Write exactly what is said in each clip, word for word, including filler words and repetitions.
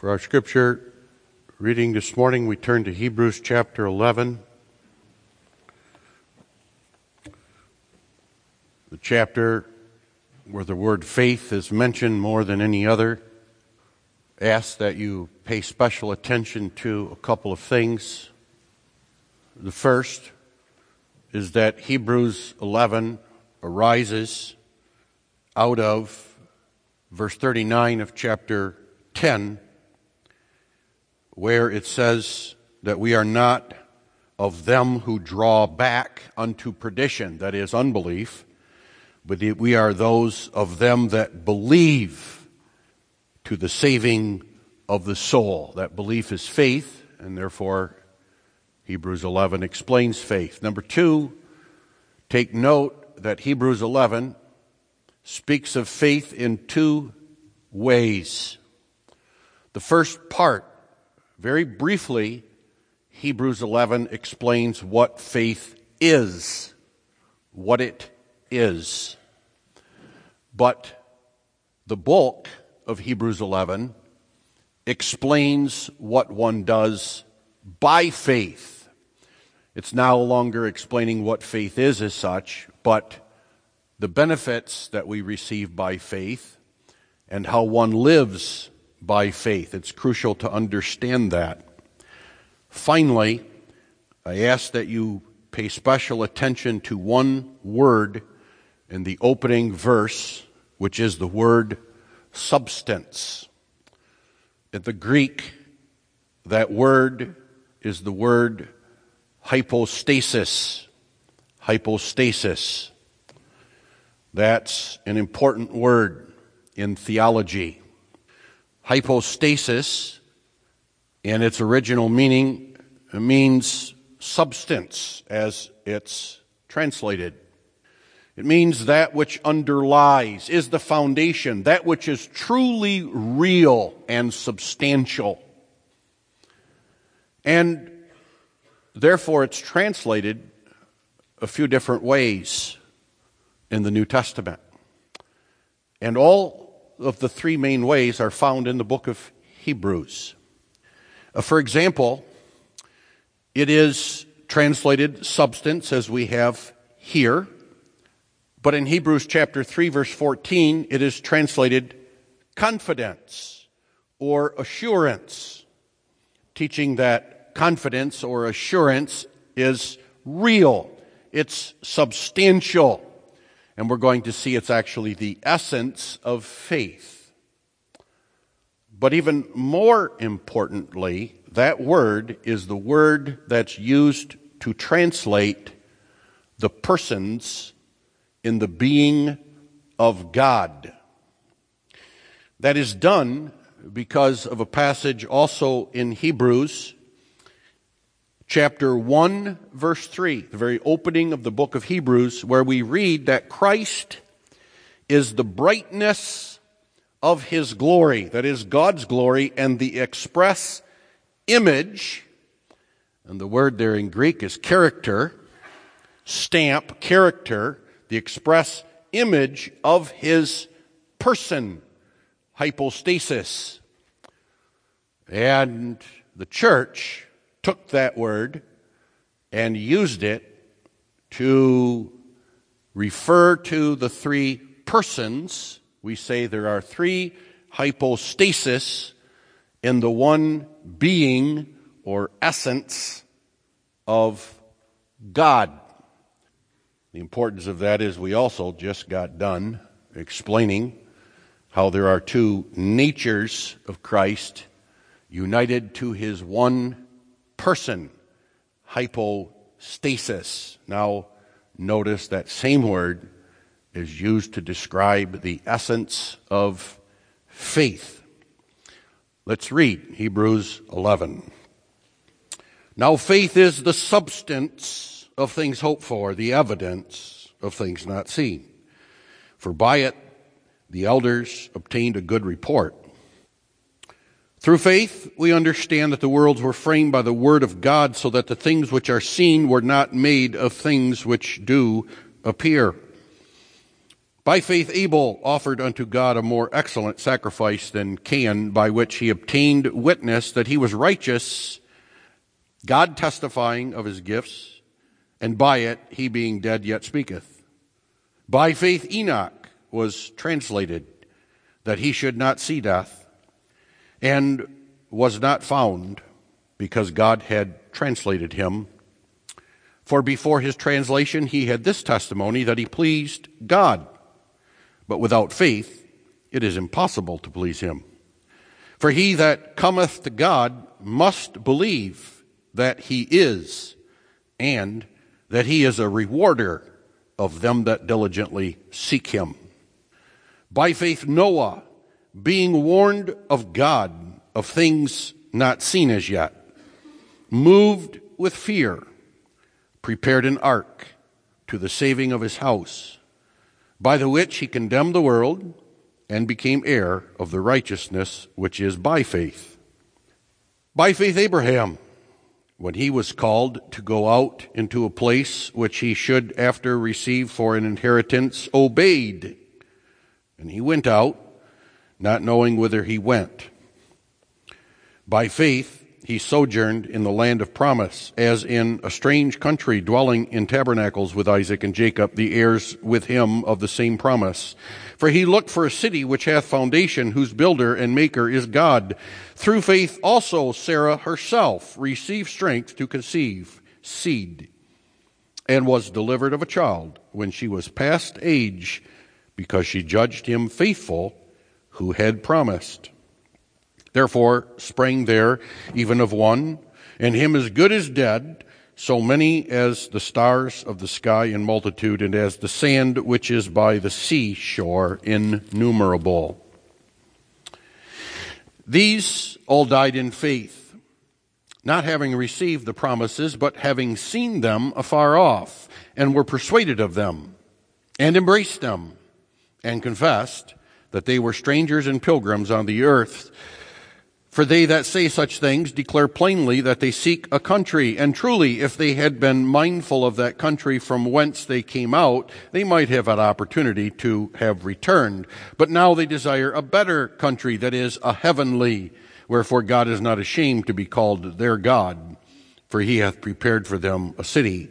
For our scripture reading this morning, we turn to Hebrews chapter eleven, the chapter where the word faith is mentioned more than any other. Ask that you pay special attention to a couple of things. The first is that Hebrews eleven arises out of verse thirty-nine of chapter ten, where it says that we are not of them who draw back unto perdition, that is, unbelief, but we are those of them that believe to the saving of the soul. That belief is faith, and therefore Hebrews eleven explains faith. Number two, take note that Hebrews eleven speaks of faith in two ways. The first part, very briefly, Hebrews eleven explains what faith is, what it is. But the bulk of Hebrews eleven explains what one does by faith. It's no longer explaining what faith is as such, but the benefits that we receive by faith and how one lives by faith. It's crucial to understand that. Finally, I ask that you pay special attention to one word in the opening verse, which is the word substance. In the Greek, that word is the word hypostasis. Hypostasis. That's an important word in theology. Hypostasis, in its original meaning, means substance, as it's translated. It means that which underlies, is the foundation, that which is truly real and substantial. And therefore it's translated a few different ways in the New Testament. And all of the three main ways are found in the book of Hebrews. Uh, for example, it is translated substance, as we have here. But in Hebrews chapter three, verse fourteen, it is translated confidence or assurance, teaching that confidence or assurance is real, it's substantial. And we're going to see it's actually the essence of faith. But even more importantly, that word is the word that's used to translate the persons in the being of God. That is done because of a passage also in Hebrews chapter one, verse three, the very opening of the book of Hebrews, where we read that Christ is the brightness of his glory, that is God's glory, and the express image, and the word there in Greek is character, stamp, character, the express image of his person, hypostasis. And the church took that word and used it to refer to the three persons. We say there are three hypostasis in the one being or essence of God. The importance of that is we also just got done explaining how there are two natures of Christ united to his one person, hypostasis. Now, notice that same word is used to describe the essence of faith. Let's read Hebrews eleven. Now, faith is the substance of things hoped for, the evidence of things not seen. For by it the elders obtained a good report. Through faith, we understand that the worlds were framed by the word of God, so that the things which are seen were not made of things which do appear. By faith Abel offered unto God a more excellent sacrifice than Cain, by which he obtained witness that he was righteous, God testifying of his gifts, and by it he being dead yet speaketh. By faith Enoch was translated, that he should not see death, and was not found, because God had translated him. For before his translation he had this testimony, that he pleased God. But without faith it is impossible to please him. For he that cometh to God must believe that he is, and that he is a rewarder of them that diligently seek him. By faith Noah, being warned of God of things not seen as yet, moved with fear, prepared an ark to the saving of his house, by the which he condemned the world, and became heir of the righteousness which is by faith. By faith Abraham, when he was called to go out into a place which he should after receive for an inheritance, obeyed. And he went out, not knowing whither he went. By faith he sojourned in the land of promise, as in a strange country, dwelling in tabernacles with Isaac and Jacob, the heirs with him of the same promise. For he looked for a city which hath foundation, whose builder and maker is God. Through faith also Sarah herself received strength to conceive seed, and was delivered of a child when she was past age, because she judged him faithful who had promised. Therefore sprang there even of one, and him as good as dead, so many as the stars of the sky in multitude, and as the sand which is by the seashore innumerable. These all died in faith, not having received the promises, but having seen them afar off, and were persuaded of them, and embraced them, and confessed that they were strangers and pilgrims on the earth. For they that say such things declare plainly that they seek a country. And truly, if they had been mindful of that country from whence they came out, they might have had opportunity to have returned. But now they desire a better country, that is, a heavenly. Wherefore God is not ashamed to be called their God, for he hath prepared for them a city.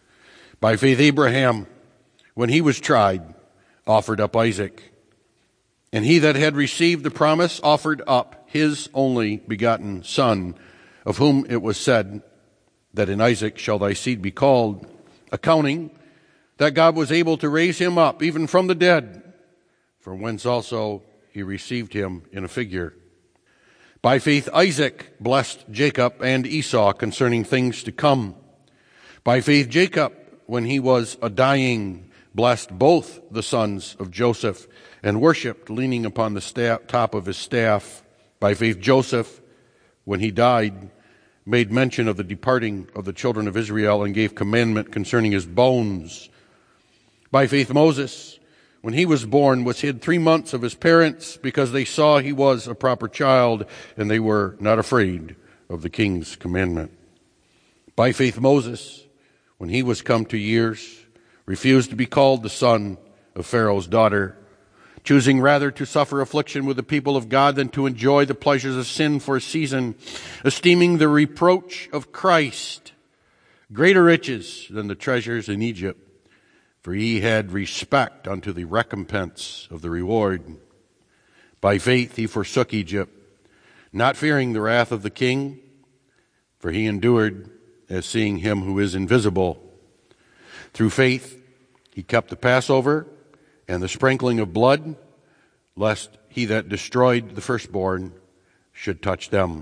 By faith Abraham, when he was tried, offered up Isaac. And he that had received the promise offered up his only begotten son, of whom it was said, that in Isaac shall thy seed be called, accounting that God was able to raise him up even from the dead, from whence also he received him in a figure. By faith Isaac blessed Jacob and Esau concerning things to come. By faith Jacob, when he was a dying, blessed both the sons of Joseph, and worshipped, leaning upon the staff, top of his staff. By faith Joseph, when he died, made mention of the departing of the children of Israel, and gave commandment concerning his bones. By faith Moses, when he was born, was hid three months of his parents, because they saw he was a proper child, and they were not afraid of the king's commandment. By faith Moses, when he was come to years, refused to be called the son of Pharaoh's daughter, choosing rather to suffer affliction with the people of God than to enjoy the pleasures of sin for a season, esteeming the reproach of Christ greater riches than the treasures in Egypt, for he had respect unto the recompense of the reward. By faith he forsook Egypt, not fearing the wrath of the king, for he endured as seeing him who is invisible. Through faith he kept the Passover and the sprinkling of blood, lest he that destroyed the firstborn should touch them.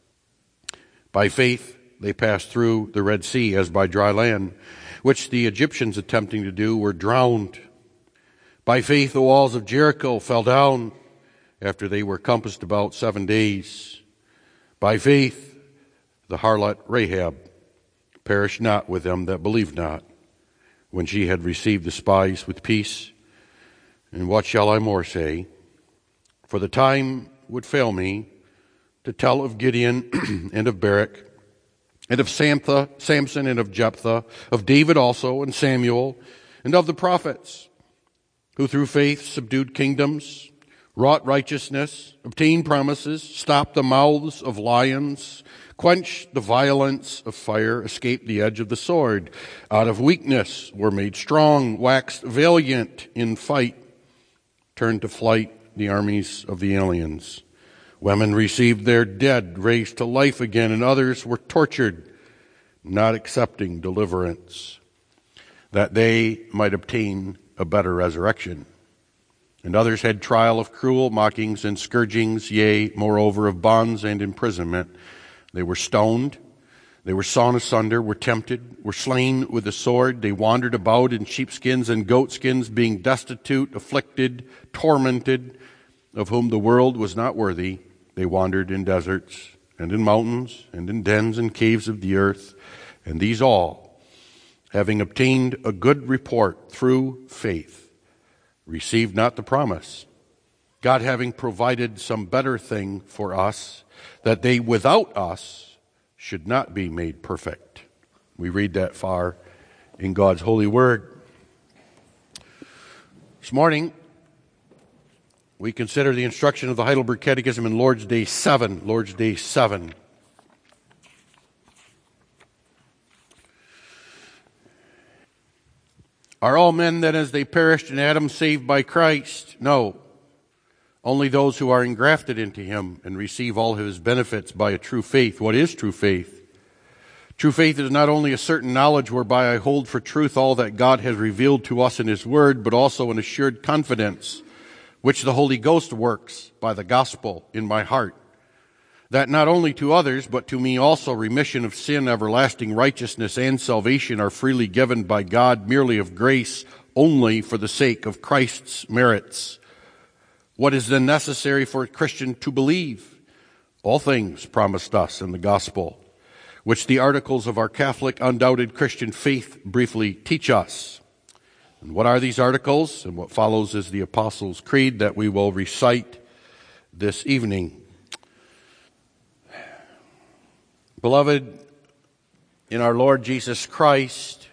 By faith they passed through the Red Sea as by dry land, which the Egyptians attempting to do were drowned. By faith the walls of Jericho fell down after they were compassed about seven days. By faith the harlot Rahab perished not with them that believed not, when she had received the spies with peace. And what shall I more say? For the time would fail me to tell of Gideon and of Barak, and of Samtha, Samson and of Jephthah, of David also and Samuel, and of the prophets, who through faith subdued kingdoms, wrought righteousness, obtained promises, stopped the mouths of lions, quenched the violence of fire, escaped the edge of the sword, out of weakness were made strong, waxed valiant in fight, turned to flight the armies of the aliens. Women received their dead raised to life again, and others were tortured, not accepting deliverance, that they might obtain a better resurrection. And others had trial of cruel mockings and scourgings, yea, moreover, of bonds and imprisonment. They were stoned, they were sawn asunder, were tempted, were slain with the sword. They wandered about in sheepskins and goatskins, being destitute, afflicted, tormented, of whom the world was not worthy. They wandered in deserts and in mountains and in dens and caves of the earth. And these all, having obtained a good report through faith, received not the promise, God having provided some better thing for us, that they without us should not be made perfect. We read that far in God's holy word. This morning, we consider the instruction of the Heidelberg Catechism in Lord's Day seven. Lord's Day seven. Are all men then as they perished in Adam saved by Christ? No. Only those who are engrafted into him and receive all his benefits by a true faith. What is true faith? True faith is not only a certain knowledge whereby I hold for truth all that God has revealed to us in his word, but also an assured confidence which the Holy Ghost works by the gospel in my heart, that not only to others, but to me also remission of sin, everlasting righteousness, and salvation are freely given by God, merely of grace, only for the sake of Christ's merits. What is then necessary for a Christian to believe? All things promised us in the gospel, which the articles of our Catholic undoubted Christian faith briefly teach us. And what are these articles? And what follows is the Apostles' Creed that we will recite this evening. Beloved, in our Lord Jesus Christ,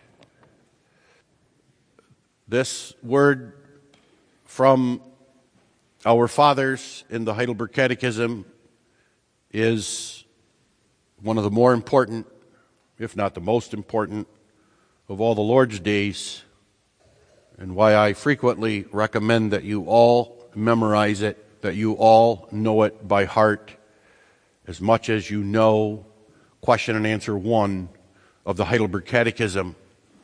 this word from our fathers in the Heidelberg Catechism is one of the more important, if not the most important, of all the Lord's days, and why I frequently recommend that you all memorize it, that you all know it by heart, as much as you know question and answer one of the Heidelberg Catechism.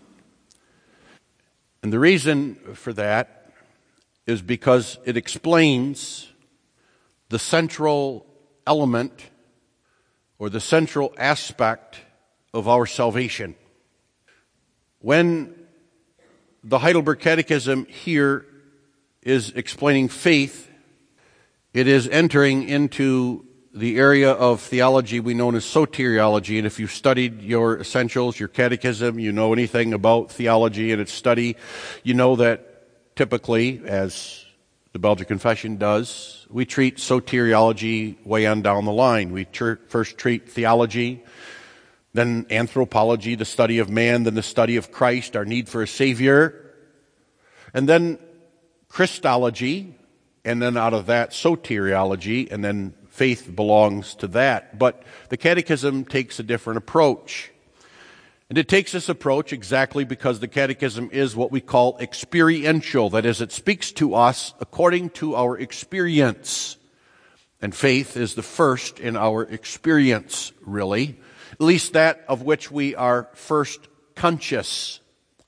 And the reason for that is because it explains the central element or the central aspect of our salvation. When the Heidelberg Catechism here is explaining faith, it is entering into the area of theology we know as soteriology. And if you've studied your essentials, your catechism, you know anything about theology and its study, you know that typically, as the Belgian Confession does, we treat soteriology way on down the line. We tr- first treat theology, then anthropology, the study of man, then the study of Christ, our need for a Savior, and then Christology, and then out of that soteriology, and then faith belongs to that. But the Catechism takes a different approach. And it takes this approach exactly because the Catechism is what we call experiential. That is, it speaks to us according to our experience. And faith is the first in our experience, really. At least that of which we are first conscious.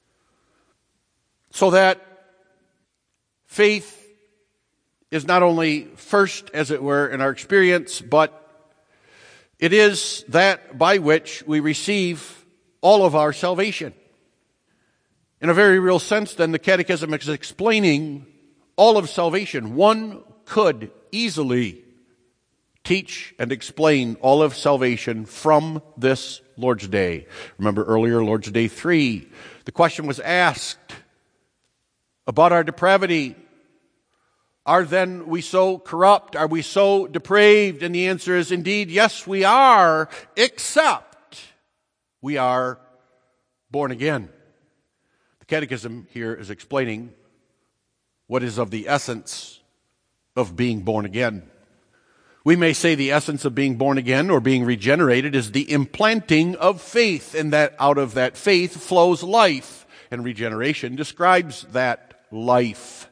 So that faith is not only first, as it were, in our experience, but it is that by which we receive all of our salvation. In a very real sense, then, the Catechism is explaining all of salvation. One could easily teach and explain all of salvation from this Lord's Day. Remember earlier, Lord's Day three, the question was asked about our depravity. Are then we so corrupt? Are we so depraved? And the answer is indeed, yes, we are, except we are born again. The Catechism here is explaining what is of the essence of being born again. We may say the essence of being born again or being regenerated is the implanting of faith, and that out of that faith flows life, and regeneration describes that life.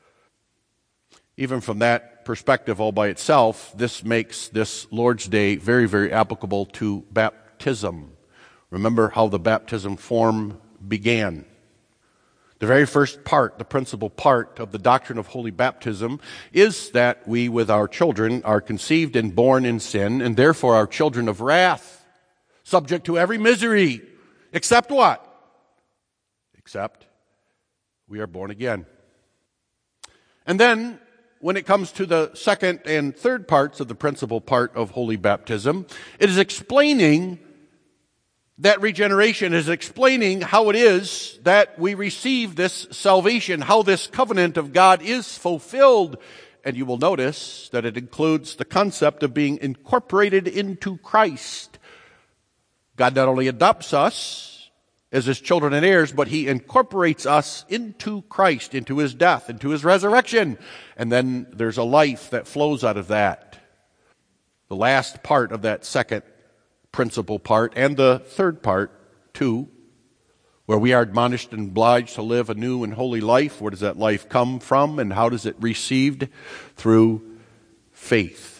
Even from that perspective all by itself, this makes this Lord's Day very, very applicable to baptism. Remember how the baptism form began. The very first part, the principal part of the doctrine of holy baptism is that we with our children are conceived and born in sin, and therefore are children of wrath, subject to every misery, except what? Except we are born again. And then, when it comes to the second and third parts of the principal part of holy baptism, it is explaining that regeneration, is explaining how it is that we receive this salvation, how this covenant of God is fulfilled. And you will notice that it includes the concept of being incorporated into Christ. God not only adopts us as his children and heirs, but he incorporates us into Christ, into his death, into his resurrection. And then there's a life that flows out of that. The last part of that second principal part, and the third part, too, where we are admonished and obliged to live a new and holy life. Where does that life come from, and how does it received? Through faith.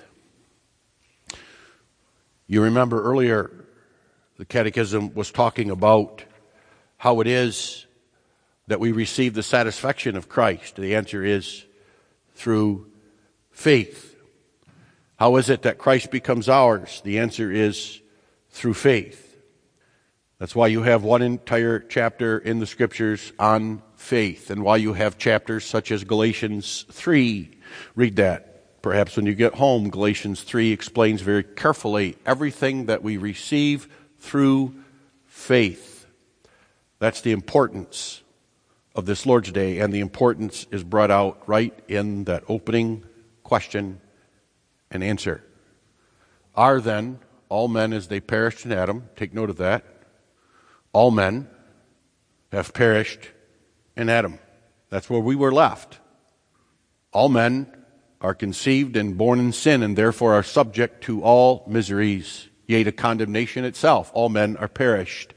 You remember earlier, the Catechism was talking about how it is that we receive the satisfaction of Christ. The answer is through faith. How is it that Christ becomes ours? The answer is through faith. That's why you have one entire chapter in the Scriptures on faith, and why you have chapters such as Galatians three. Read that. Perhaps when you get home, Galatians three explains very carefully everything that we receive through faith. That's the importance of this Lord's Day, and the importance is brought out right in that opening question and answer. Are then all men as they perished in Adam? Take note of that. All men have perished in Adam. That's where we were left. All men are conceived and born in sin, and therefore are subject to all miseries, yea, to condemnation itself. All men are perished.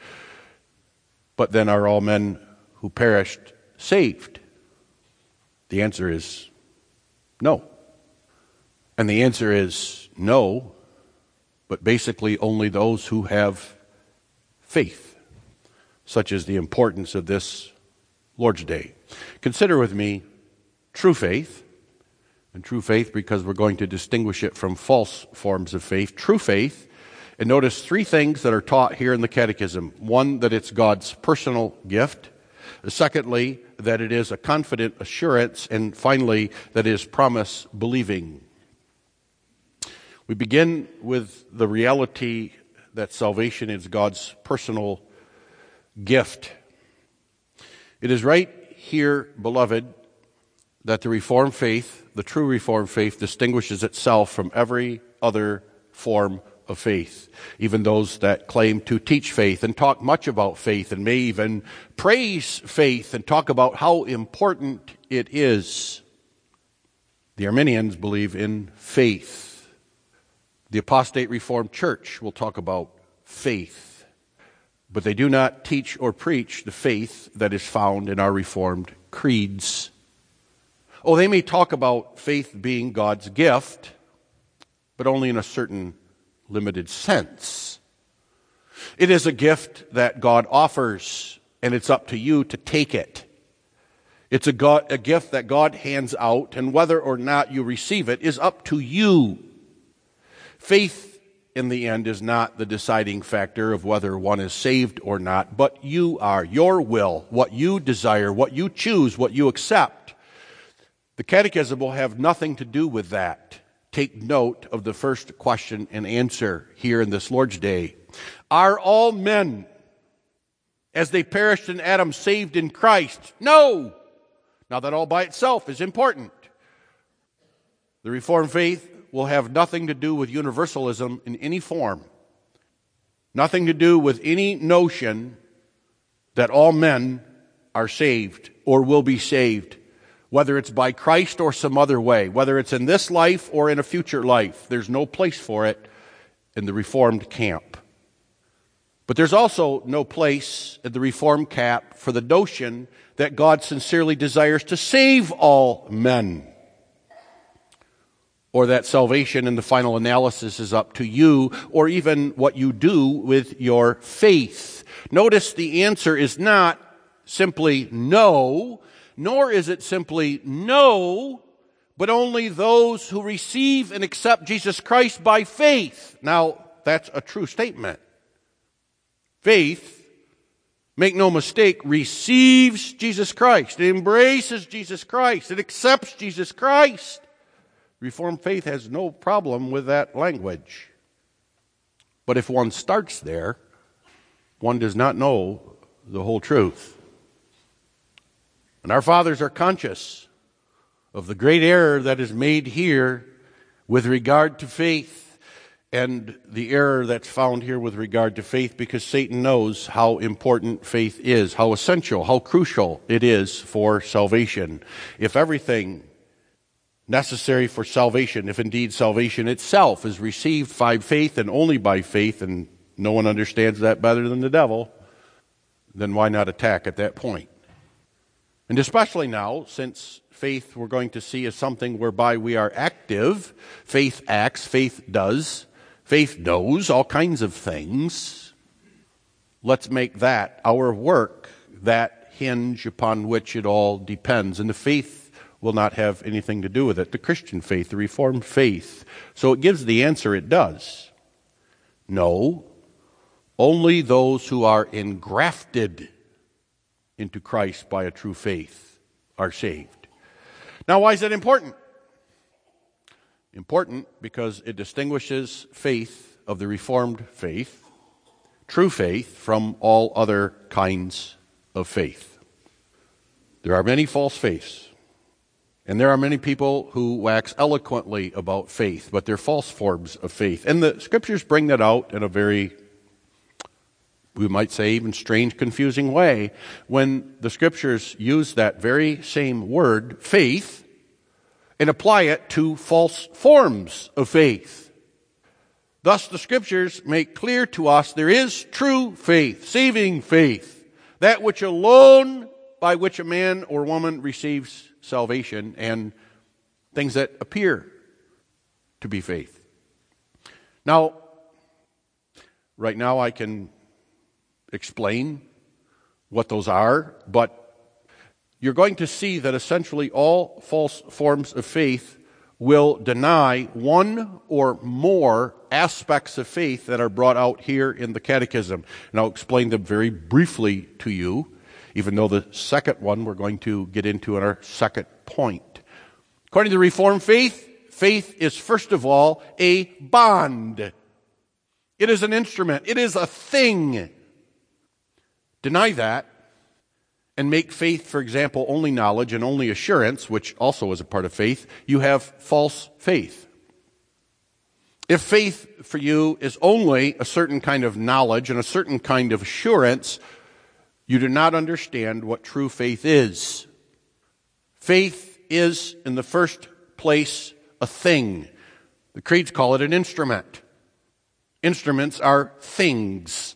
But then are all men who perished saved? The answer is no. And the answer is no, but basically only those who have faith. Such is the importance of this Lord's Day. Consider with me true faith, and true faith because we're going to distinguish it from false forms of faith. True faith, and notice three things that are taught here in the Catechism. One, that it's God's personal gift. Secondly, that it is a confident assurance. And finally, that it is promise believing. We begin with the reality that salvation is God's personal gift. It is right here, beloved, that the Reformed faith, the true Reformed faith, distinguishes itself from every other form of faith. Even those that claim to teach faith and talk much about faith and may even praise faith and talk about how important it is. The Arminians believe in faith. The apostate Reformed Church will talk about faith, but they do not teach or preach the faith that is found in our Reformed creeds. Oh, they may talk about faith being God's gift, but only in a certain limited sense. It is a gift that God offers, and it's up to you to take it. It's a, God, a gift that God hands out, and whether or not you receive it is up to you. Faith, in the end, is not the deciding factor of whether one is saved or not, but you are, your will, what you desire, what you choose, what you accept. The Catechism will have nothing to do with that. Take note of the first question and answer here in this Lord's Day. Are all men, as they perished in Adam, saved in Christ? No! Now that all by itself is important. The Reformed faith will have nothing to do with universalism in any form. Nothing to do with any notion that all men are saved or will be saved. whether it's by Christ or some other way, whether it's in this life or in a future life. There's no place for it in the Reformed camp. But there's also no place in the Reformed camp for the notion that God sincerely desires to save all men, or that salvation in the final analysis is up to you, or even what you do with your faith. Notice the answer is not simply no, nor is it simply no, but only those who receive and accept Jesus Christ by faith. Now, that's a true statement. Faith, make no mistake, receives Jesus Christ. It embraces Jesus Christ. It accepts Jesus Christ. Reformed faith has no problem with that language. But if one starts there, one does not know the whole truth. And our fathers are conscious of the great error that is made here with regard to faith, and the error that's found here with regard to faith, because Satan knows how important faith is, how essential, how crucial it is for salvation. If everything necessary for salvation, if indeed salvation itself is received by faith and only by faith, and no one understands that better than the devil, then why not attack at that point? And especially now, since faith we're going to see is something whereby we are active. Faith acts, faith does, faith knows all kinds of things. Let's make that our work, that hinge upon which it all depends. And the faith will not have anything to do with it. The Christian faith, the Reformed faith. So it gives the answer it does. No, only those who are engrafted into Christ by a true faith are saved. Now, why is that important? Important because it distinguishes faith of the Reformed faith, true faith, from all other kinds of faith. There are many false faiths, and there are many people who wax eloquently about faith, but they're false forms of faith. And the Scriptures bring that out in a very, we might say, even strange, confusing way, when the Scriptures use that very same word, faith, and apply it to false forms of faith. Thus, the Scriptures make clear to us there is true faith, saving faith, that which alone by which a man or woman receives salvation, and things that appear to be faith. Now, right now I can explain what those are, but you're going to see that essentially all false forms of faith will deny one or more aspects of faith that are brought out here in the Catechism. And I'll explain them very briefly to you, even though the second one we're going to get into in our second point. According to the Reformed faith, faith is first of all a bond. It is an instrument. It is a thing. Deny that and make faith, for example, only knowledge and only assurance, which also is a part of faith, you have false faith. If faith for you is only a certain kind of knowledge and a certain kind of assurance, you do not understand what true faith is. Faith is, in the first place, a thing. The creeds call it an instrument. Instruments are things.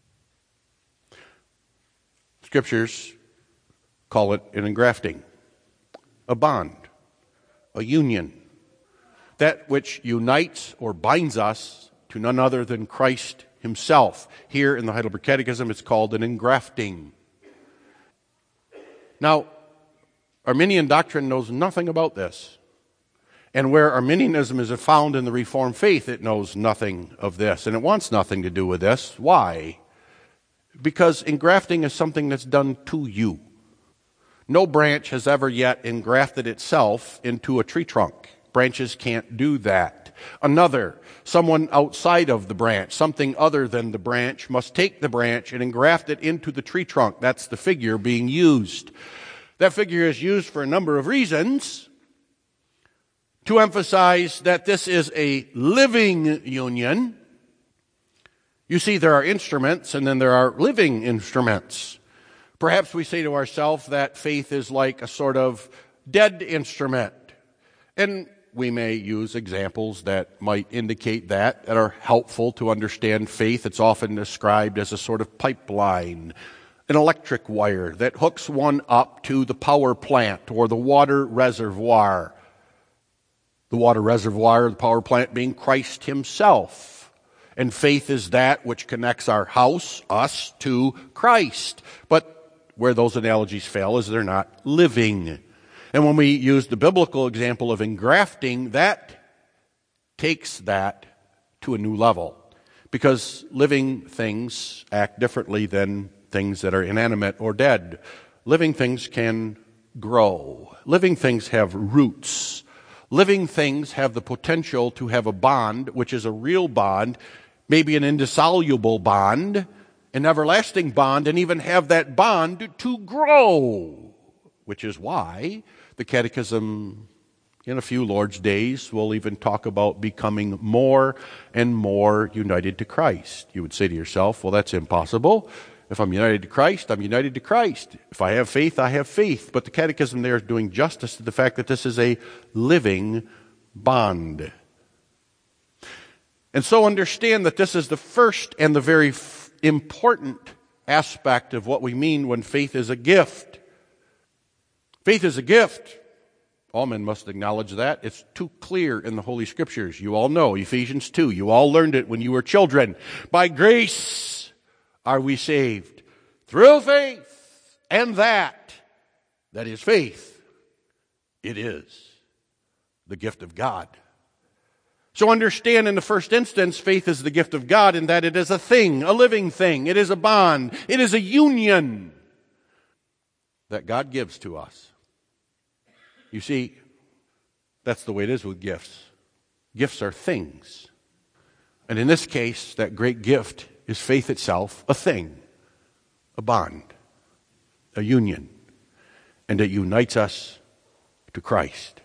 Scriptures call it an engrafting, a bond, a union, that which unites or binds us to none other than Christ Himself. Here in the Heidelberg Catechism, it's called an engrafting. Now, Arminian doctrine knows nothing about this. And where Arminianism is found in the Reformed faith, it knows nothing of this. And it wants nothing to do with this. Why? Because engrafting is something that's done to you. No branch has ever yet engrafted itself into a tree trunk. Branches can't do that. Another, someone outside of the branch, something other than the branch, must take the branch and engraft it into the tree trunk. That's the figure being used. That figure is used for a number of reasons. To emphasize that this is a living union. You see, there are instruments and then there are living instruments. Perhaps we say to ourselves that faith is like a sort of dead instrument. And we may use examples that might indicate that, that are helpful to understand faith. It's often described as a sort of pipeline, an electric wire that hooks one up to the power plant or the water reservoir. The water reservoir, the power plant being Christ himself. And faith is that which connects our house, us, to Christ. But where those analogies fail is they're not living. And when we use the biblical example of engrafting, that takes that to a new level. Because living things act differently than things that are inanimate or dead. Living things can grow. Living things have roots. Living things have the potential to have a bond, which is a real bond, maybe an indissoluble bond, an everlasting bond, and even have that bond to grow, which is why the Catechism in a few Lord's days will even talk about becoming more and more united to Christ. You would say to yourself, well, that's impossible. If I'm united to Christ, I'm united to Christ. If I have faith, I have faith. But the Catechism there is doing justice to the fact that this is a living bond. And so understand that this is the first and the very f- important aspect of what we mean when faith is a gift. Faith is a gift. All men must acknowledge that. It's too clear in the Holy Scriptures. You all know Ephesians two. You all learned it when you were children. By grace are we saved through faith, and that, that is faith, it is the gift of God. So understand in the first instance, faith is the gift of God in that it is a thing, a living thing. It is a bond. It is a union that God gives to us. You see, that's the way it is with gifts. Gifts are things. And in this case, that great gift is faith itself, a thing, a bond, a union, and it unites us to Christ.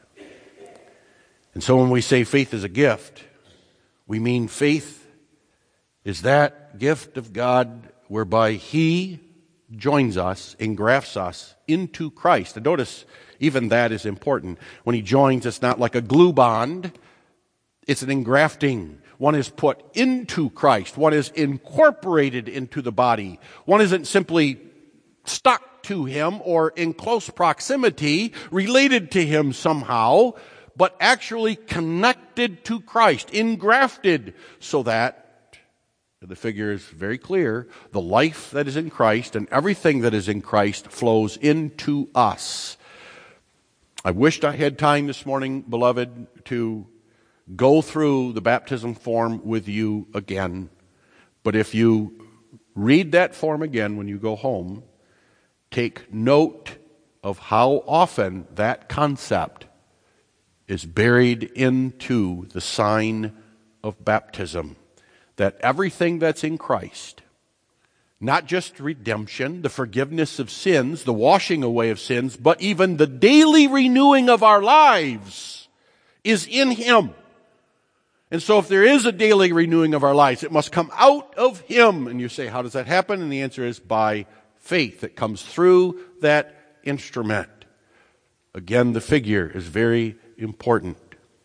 And so when we say faith is a gift, we mean faith is that gift of God whereby He joins us, engrafts us into Christ. And notice, even that is important. When He joins, it's not like a glue bond. It's an engrafting. One is put into Christ. One is incorporated into the body. One isn't simply stuck to Him or in close proximity, related to Him somehow, but actually connected to Christ, engrafted, so that, the figure is very clear, the life that is in Christ and everything that is in Christ flows into us. I wished I had time this morning, beloved, to go through the baptism form with you again. But if you read that form again when you go home, take note of how often that concept is buried into the sign of baptism. That everything that's in Christ, not just redemption, the forgiveness of sins, the washing away of sins, but even the daily renewing of our lives is in Him. And so if there is a daily renewing of our lives, it must come out of Him. And you say, how does that happen? And the answer is by faith. It comes through that instrument. Again, the figure is very important.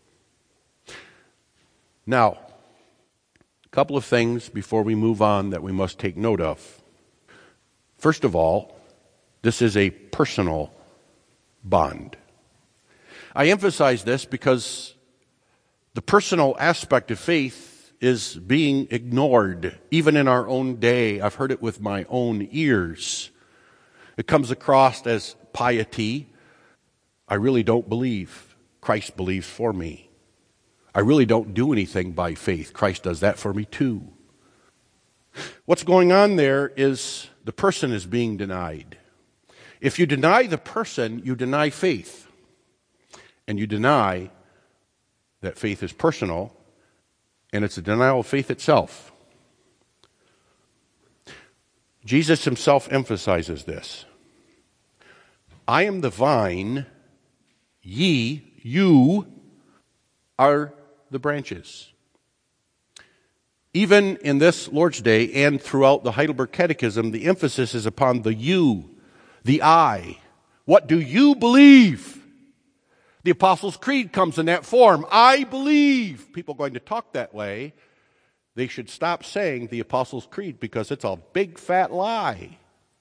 Now, a couple of things before we move on that we must take note of. First of all, this is a personal bond. I emphasize this because the personal aspect of faith is being ignored, even in our own day. I've heard it with my own ears. It comes across as piety. I really don't believe. Christ believes for me. I really don't do anything by faith. Christ does that for me too. What's going on there is the person is being denied. If you deny the person, you deny faith. And you deny that faith is personal, and it's a denial of faith itself. Jesus Himself emphasizes this. I am the vine, ye, you, are the branches. Even in this Lord's Day and throughout the Heidelberg Catechism, the emphasis is upon the you, the I. What do you believe? The Apostles' Creed comes in that form. I believe. People are going to talk that way. They should stop saying the Apostles' Creed because it's a big fat lie.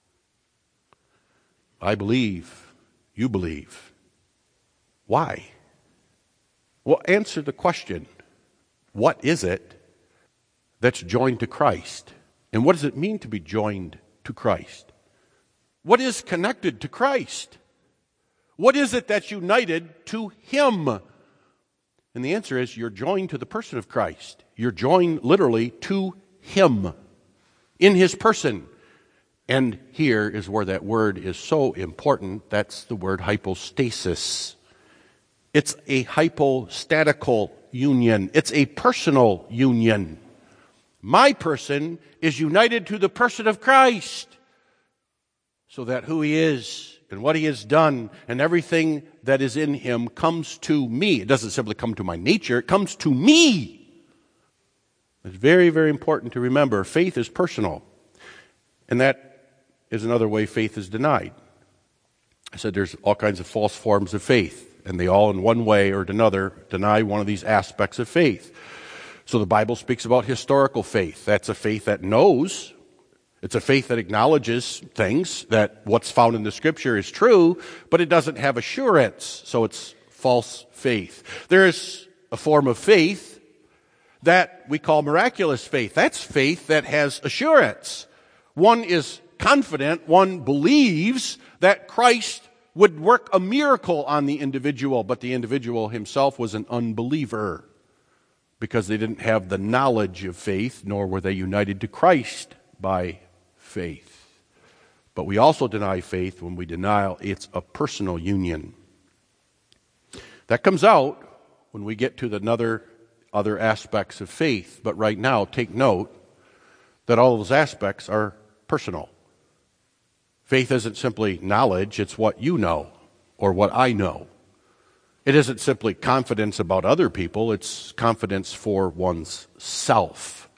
I believe. You believe. Why? Well, answer the question. What is it that's joined to Christ? And what does it mean to be joined to Christ? What is connected to Christ? What is it that's united to Him? And the answer is you're joined to the person of Christ. You're joined literally to Him in His person. And here is where that word is so important. That's the word hypostasis. It's a hypostatical union. It's a personal union. My person is united to the person of Christ, so that who He is and what He has done and everything that is in Him comes to me. It doesn't simply come to my nature, it comes to me. It's very, very important to remember. Faith is personal. And that is another way faith is denied. I said there's all kinds of false forms of faith, and they all in one way or another deny one of these aspects of faith. So the Bible speaks about historical faith. That's a faith that knows. It's a faith that acknowledges things, that what's found in the Scripture is true, but it doesn't have assurance, so it's false faith. There is a form of faith that we call miraculous faith. That's faith that has assurance. One is confident, one believes that Christ would work a miracle on the individual, but the individual himself was an unbeliever because they didn't have the knowledge of faith, nor were they united to Christ by faith. But we also deny faith when we deny it's a personal union. That comes out when we get to the other, other aspects of faith. But right now, take note that all those aspects are personal. Faith isn't simply knowledge, it's what you know or what I know. It isn't simply confidence about other people, it's confidence for one's self.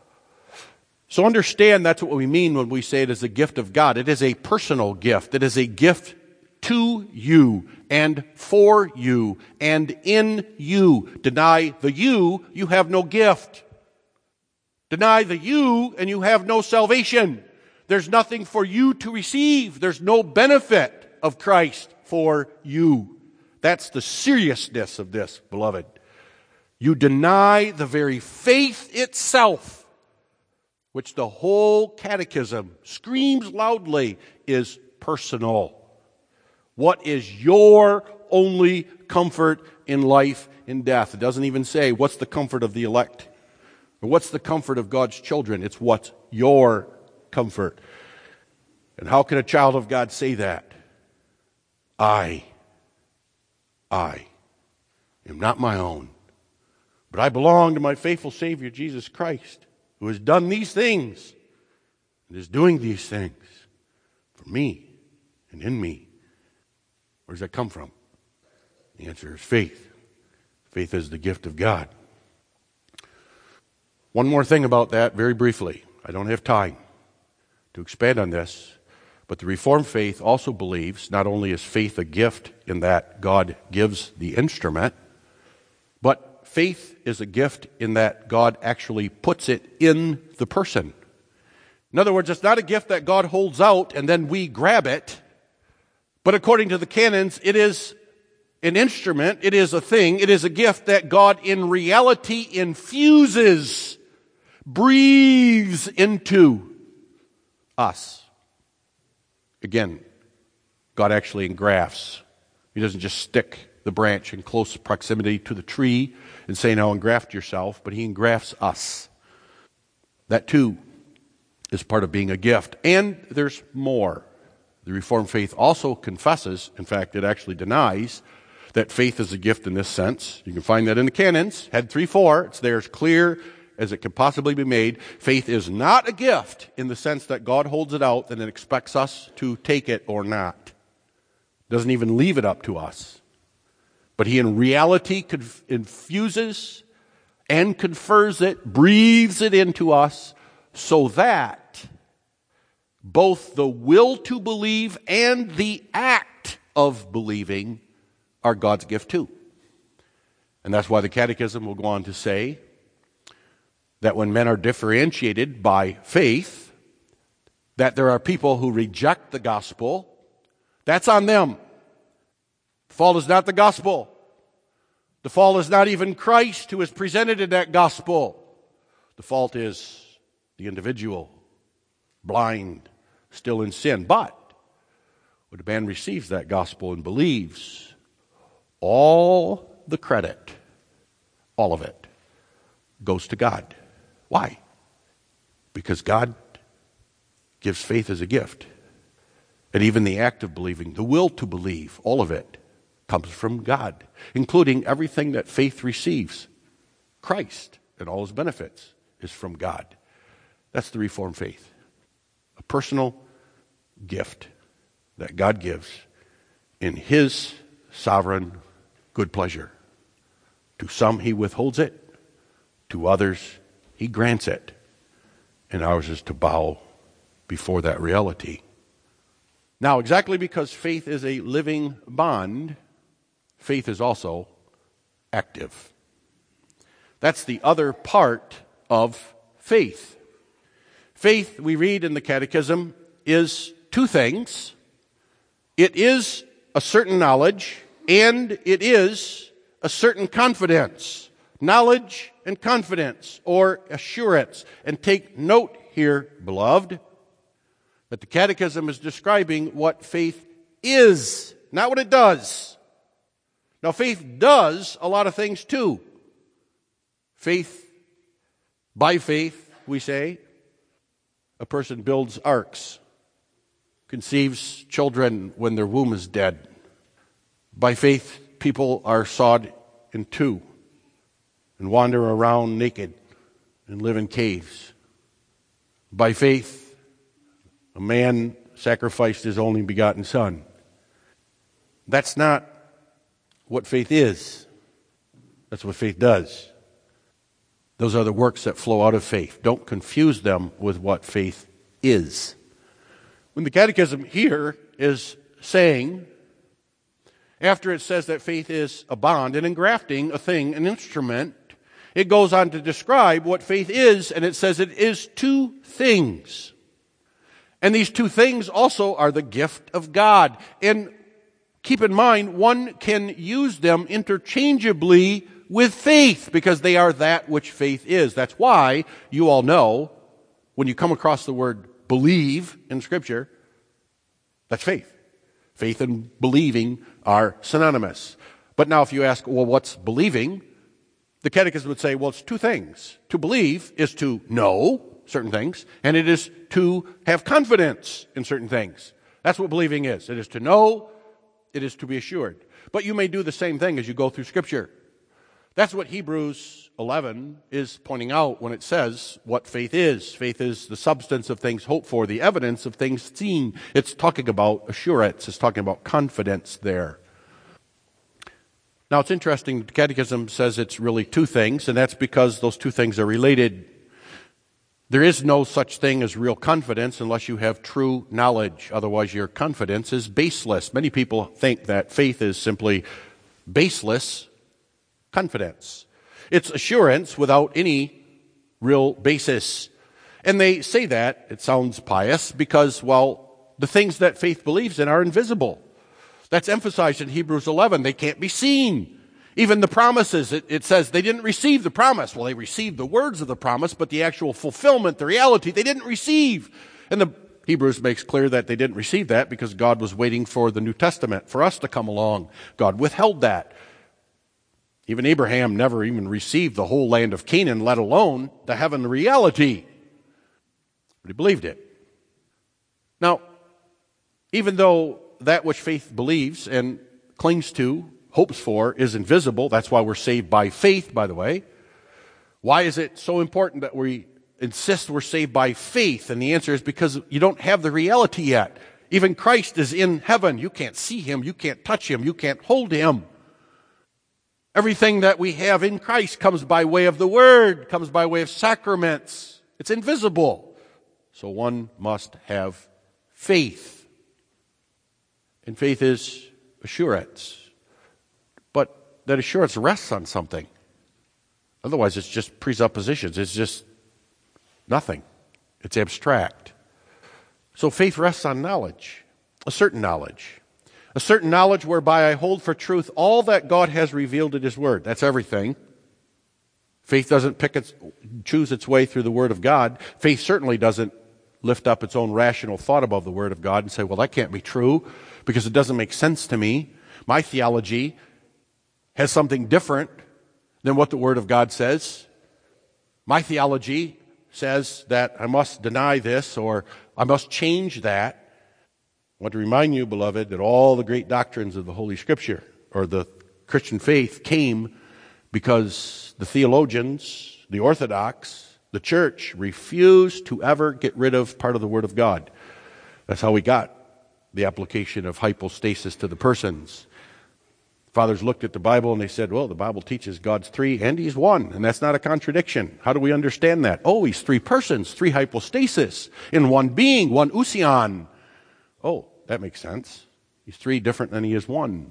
So understand that's what we mean when we say it is a gift of God. It is a personal gift. It is a gift to you and for you and in you. Deny the you, you have no gift. Deny the you and you have no salvation. There's nothing for you to receive. There's no benefit of Christ for you. That's the seriousness of this, beloved. You deny the very faith itself, which the whole catechism screams loudly is personal. What is your only comfort in life and death? It doesn't even say what's the comfort of the elect or what's the comfort of God's children. It's what's your comfort. And how can a child of God say that? I, I am not my own, but I belong to my faithful Savior, Jesus Christ, who has done these things and is doing these things for me and in me. Where does that come from? The answer is faith. Faith is the gift of God. One more thing about that, very briefly. I don't have time to expand on this, but the Reformed faith also believes not only is faith a gift in that God gives the instrument, but faith is a gift in that God actually puts it in the person. In other words, it's not a gift that God holds out and then we grab it, but according to the canons, it is an instrument, it is a thing, it is a gift that God in reality infuses, breathes into us. Again, God actually engrafts. He doesn't just stick the branch in close proximity to the tree and say, now engraft yourself, but He engrafts us. That too is part of being a gift. And there's more. The Reformed faith also confesses, in fact, it actually denies, that faith is a gift in this sense. You can find that in the canons, head three four. It's there as clear as it can possibly be made. Faith is not a gift in the sense that God holds it out and then expects us to take it or not. Doesn't even leave it up to us. But He in reality infuses and confers it, breathes it into us so that both the will to believe and the act of believing are God's gift too. And that's why the Catechism will go on to say that when men are differentiated by faith, that there are people who reject the gospel. That's on them. The fault is not the gospel. The fault is not even Christ who is presented in that gospel. The fault is the individual, blind, still in sin. But when a man receives that gospel and believes, all the credit, all of it, goes to God. Why? Because God gives faith as a gift. And even the act of believing, the will to believe, all of it comes from God, including everything that faith receives. Christ and all his benefits is from God. That's the Reformed faith. A personal gift that God gives in his sovereign good pleasure. To some he withholds it, to others he grants it, and ours is to bow before that reality. Now, exactly because faith is a living bond, faith is also active. That's the other part of faith. Faith, we read in the Catechism, is two things. It is a certain knowledge, and it is a certain confidence. Knowledge and confidence, or assurance. And take note here, beloved, that the Catechism is describing what faith is, not what it does. Now, faith does a lot of things too. Faith, by faith, we say, a person builds arks, conceives children when their womb is dead. By faith, people are sawed in two and wander around naked and live in caves. By faith, a man sacrificed his only begotten son. That's not what faith is. That's what faith does. Those are the works that flow out of faith. Don't confuse them with what faith is. When the Catechism here is saying, after it says that faith is a bond, and engrafting a thing, an instrument, it goes on to describe what faith is, and it says it is two things. And these two things also are the gift of God. And keep in mind, one can use them interchangeably with faith, because they are that which faith is. That's why you all know, when you come across the word believe in Scripture, that's faith. Faith and believing are synonymous. But now if you ask, well, what's believing? The Catechism would say, well, it's two things. To believe is to know certain things, and it is to have confidence in certain things. That's what believing is. It is to know, it is to be assured. But you may do the same thing as you go through Scripture. That's what Hebrews eleven is pointing out when it says what faith is. Faith is the substance of things hoped for, the evidence of things seen. It's talking about assurance. It's talking about confidence there. Now, it's interesting, the Catechism says it's really two things, and that's because those two things are related. There is no such thing as real confidence unless you have true knowledge. Otherwise, your confidence is baseless. Many people think that faith is simply baseless confidence. It's assurance without any real basis. And they say that, it sounds pious, because, well, the things that faith believes in are invisible. That's emphasized in Hebrews eleven. They can't be seen. Even the promises, it, it says they didn't receive the promise. Well, they received the words of the promise, but the actual fulfillment, the reality, they didn't receive. And the Hebrews makes clear that they didn't receive that because God was waiting for the New Testament, for us to come along. God withheld that. Even Abraham never even received the whole land of Canaan, let alone the heavenly reality. But he believed it. Now, even though that which faith believes and clings to, hopes for, is invisible, that's why we're saved by faith, by the way. Why is it so important that we insist we're saved by faith? And the answer is because you don't have the reality yet. Even Christ is in heaven. You can't see him. You can't touch him. You can't hold him. Everything that we have in Christ comes by way of the Word, comes by way of sacraments. It's invisible. So one must have faith. And faith is assurance. but that assurance rests on something. Otherwise, it's just presuppositions. It's just nothing. It's abstract. So faith rests on knowledge, a certain knowledge. A certain knowledge whereby I hold for truth all that God has revealed in His Word. That's everything. Faith doesn't pick its, choose its way through the Word of God. Faith certainly doesn't lift up its own rational thought above the Word of God and say, well, that can't be true because it doesn't make sense to me. My theology has something different than what the Word of God says. My theology says that I must deny this or I must change that. I want to remind you, beloved, that all the great doctrines of the Holy Scripture or the Christian faith came because the theologians, the Orthodox, the church refused to ever get rid of part of the Word of God. That's how we got the application of hypostasis to the persons. Fathers looked at the Bible and they said, well, the Bible teaches God's three and He's one, and that's not a contradiction. How do we understand that? Oh, He's three persons, three hypostasis, in one being, one ousion. Oh, that makes sense. He's three different than He is one.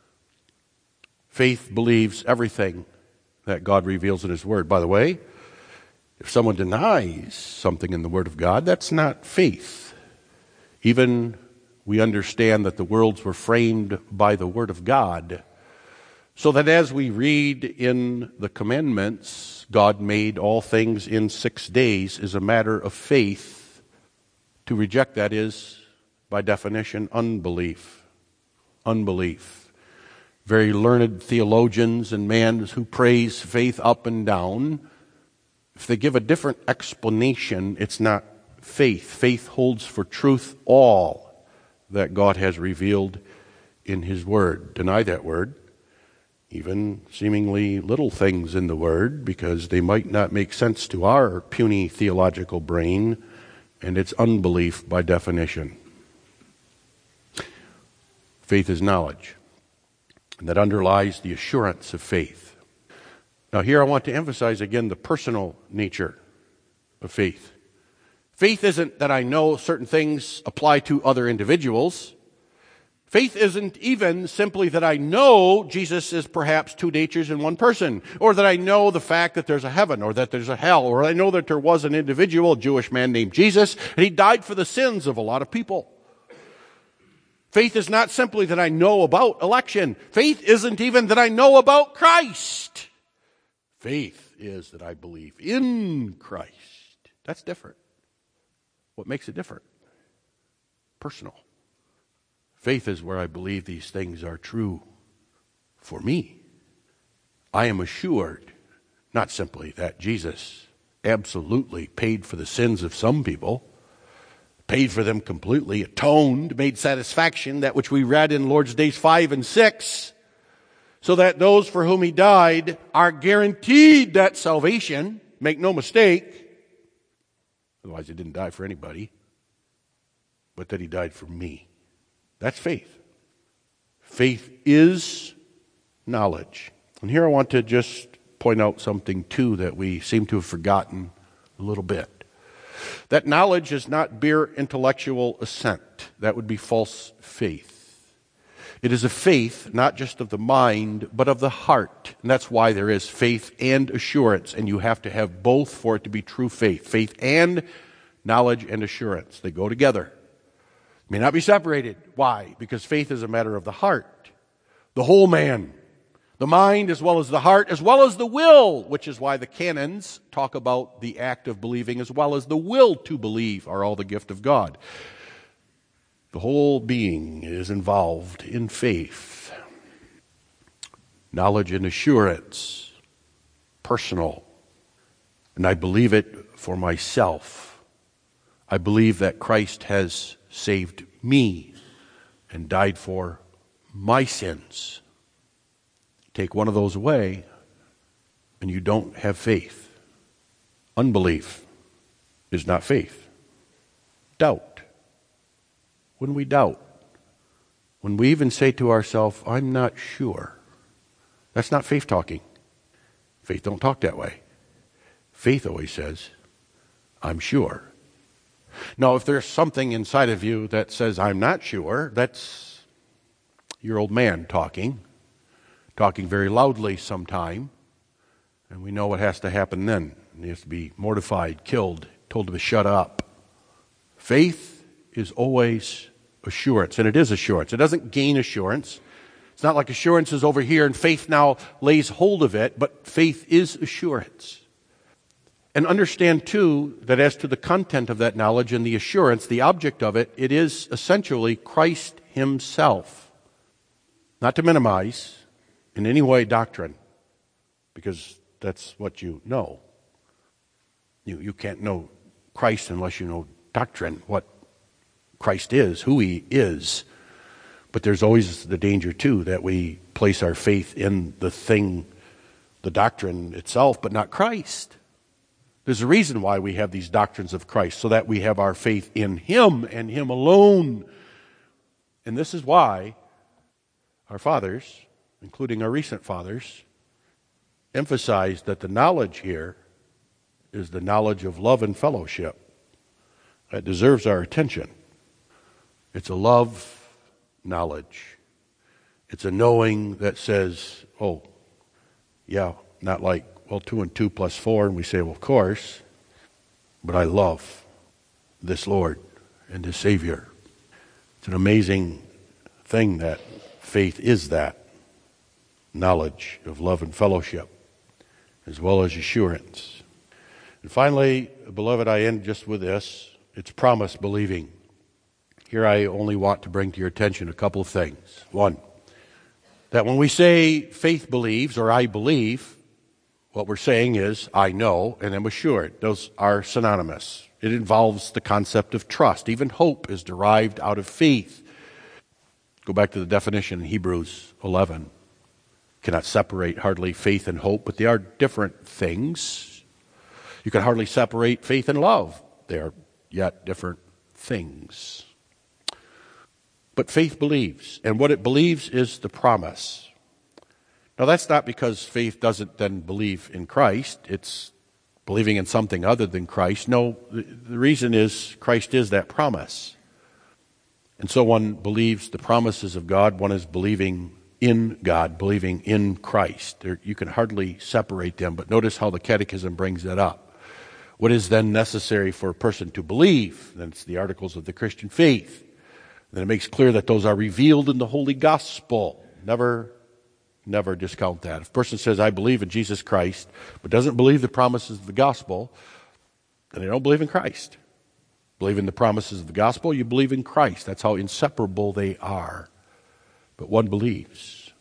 Faith believes everything that God reveals in His Word. By the way, if someone denies something in the Word of God, that's not faith. Even we understand that the worlds were framed by the Word of God, so that as we read in the commandments, God made all things in six days is a matter of faith. To reject that is, by definition, unbelief. Unbelief. Very learned theologians and men who praise faith up and down, if they give a different explanation, it's not faith. Faith holds for truth all that God has revealed in His Word. Deny that Word, even seemingly little things in the Word, because they might not make sense to our puny theological brain, and it's unbelief by definition. Faith is knowledge, and that underlies the assurance of faith. Now here I want to emphasize again the personal nature of faith. Faith isn't that I know certain things apply to other individuals. Faith isn't even simply that I know Jesus is perhaps two natures in one person, or that I know the fact that there's a heaven, or that there's a hell, or I know that there was an individual, a Jewish man named Jesus, and He died for the sins of a lot of people. Faith is not simply that I know about election. Faith isn't even that I know about Christ. Faith is that I believe in Christ. That's different. What makes it different? Personal. Faith is where I believe these things are true for me. I am assured, not simply that Jesus absolutely paid for the sins of some people, paid for them completely, atoned, made satisfaction, that which we read in Lord's Days five and six, so that those for whom He died are guaranteed that salvation. Make no mistake. Otherwise, He didn't die for anybody, but that He died for me. That's faith. Faith is knowledge. And here I want to just point out something, too, that we seem to have forgotten a little bit. That knowledge is not mere intellectual assent. That would be false faith. It is a faith not just of the mind, but of the heart. And that's why there is faith and assurance. And you have to have both for it to be true faith. Faith and knowledge and assurance. They go together. May not be separated. Why? Because faith is a matter of the heart. The whole man. The mind as well as the heart, as well as the will, which is why the canons talk about the act of believing as well as the will to believe are all the gift of God. The whole being is involved in faith. Knowledge and assurance. Personal. And I believe it for myself. I believe that Christ has saved me and died for my sins. Take one of those away, and you don't have faith. Unbelief is not faith. Doubt. When we doubt, when we even say to ourselves, I'm not sure, that's not faith talking. Faith don't talk that way. Faith always says, I'm sure. Now, if there's something inside of you that says, I'm not sure, that's your old man talking. talking very loudly sometime, and we know what has to happen then. He has to be mortified, killed, told to shut up. Faith is always assurance, and it is assurance. It doesn't gain assurance. It's not like assurance is over here and faith now lays hold of it, but faith is assurance. And understand, too, that as to the content of that knowledge and the assurance, the object of it, it is essentially Christ himself. Not to minimize in any way doctrine, because that's what you know. You, you can't know Christ unless you know doctrine, what Christ is, who he is. But there's always the danger, too, that we place our faith in the thing, the doctrine itself, but not Christ. There's a reason why we have these doctrines of Christ, so that we have our faith in him and him alone. And this is why our fathers, including our recent fathers, emphasized that the knowledge here is the knowledge of love and fellowship. That deserves our attention. It's a love knowledge. It's a knowing that says, oh, yeah, not like, well, two and two plus four, and we say, well, of course, but I love this Lord and this Savior. It's an amazing thing that faith is that knowledge of love and fellowship, as well as assurance. And finally, beloved, I end just with this. It's promise believing. Here I only want to bring to your attention a couple of things. One, that when we say faith believes or I believe, what we're saying is I know and am assured. Those are synonymous. It involves the concept of trust. Even hope is derived out of faith. Go back to the definition in Hebrews eleven. Cannot separate hardly faith and hope, but they are different things. You can hardly separate faith and love. They are yet different things. But faith believes, and what it believes is the promise. Now that's not because faith doesn't then believe in Christ. It's believing in something other than Christ. No, the, the reason is Christ is that promise. And so one believes the promises of God. One is believing in God, believing in Christ. There, you can hardly separate them, but notice how the Catechism brings that up. What is then necessary for a person to believe? Then it's the articles of the Christian faith. Then it makes clear that those are revealed in the Holy Gospel. Never, never discount that. If a person says, I believe in Jesus Christ, but doesn't believe the promises of the Gospel, then they don't believe in Christ. Believe in the promises of the Gospel, you believe in Christ. That's how inseparable they are. But one believes.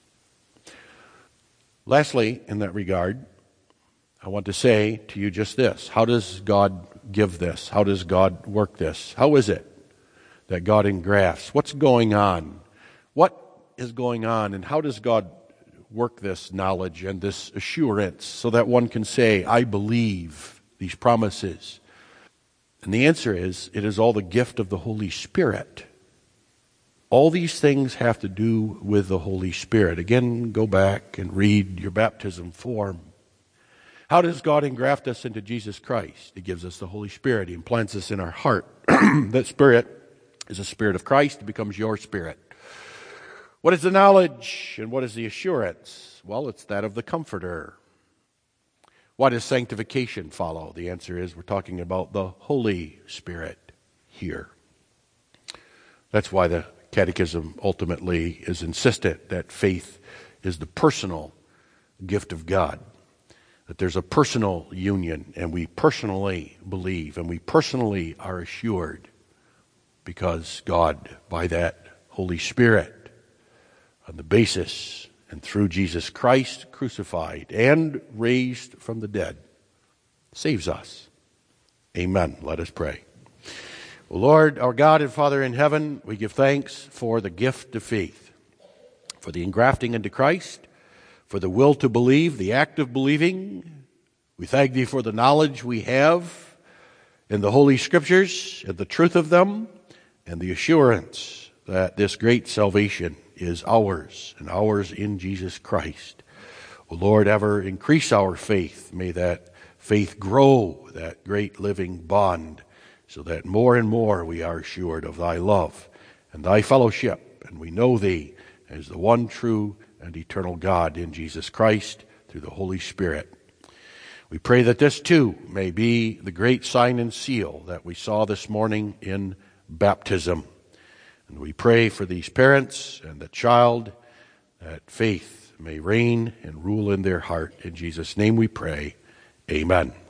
Lastly, in that regard, I want to say to you just this. How does God give this? How does God work this? How is it that God engrafts? What's going on? What is going on, and how does God work this knowledge and this assurance so that one can say, I believe these promises? And the answer is, it is all the gift of the Holy Spirit. All these things have to do with the Holy Spirit. Again, go back and read your baptism form. How does God engraft us into Jesus Christ? He gives us the Holy Spirit. He implants us in our heart. That Spirit is a Spirit of Christ. It becomes your spirit. What is the knowledge and what is the assurance? Well, it's that of the Comforter. Why does sanctification follow? The answer is we're talking about the Holy Spirit here. That's why the Catechism ultimately is insistent that faith is the personal gift of God. That there's a personal union, and we personally believe, and we personally are assured, because God, by that Holy Spirit, on the basis and through Jesus Christ crucified and raised from the dead, saves us. Amen. Let us pray. Lord, our God and Father in heaven, we give thanks for the gift of faith, for the engrafting into Christ, for the will to believe, the act of believing. We thank Thee for the knowledge we have in the Holy Scriptures and the truth of them, and the assurance that this great salvation is ours and ours in Jesus Christ. O Lord, ever increase our faith. May that faith grow, that great living bond, so that more and more we are assured of Thy love and Thy fellowship, and we know Thee as the one true and eternal God in Jesus Christ through the Holy Spirit. We pray that this too may be the great sign and seal that we saw this morning in baptism. And we pray for these parents and the child that faith may reign and rule in their heart. In Jesus' name we pray. Amen.